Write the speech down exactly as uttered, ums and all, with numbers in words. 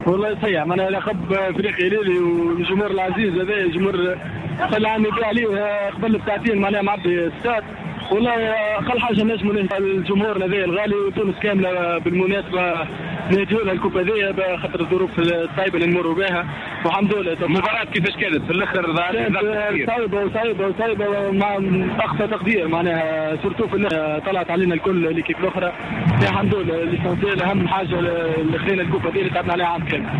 والله صحيح معناها لقب افريقيا ليلي والجمهور العزيز هذا الجمهور خلى عني بيه عليه قبل بساعتين معناها معبي الستاد. والله اقل حاجه نجموا نهدوا الجمهور هذا الغالي وتونس كامله بالمناسبه نهدوا لها الكوب هذه بخاطر الظروف الصعيبه اللي نمروا بها والحمد لله. المباراه كيفاش كانت في الاخر؟ صعيبه وصعيبه وصعيبه مع اقصى تقدير معناها سورتو في طلعت علينا الكل اللي كيف الاخرى. الحمد لله الاسانسيال اهم حاجه اللي خلينا الكوب هذه اللي تعبنا عليها عام كامل.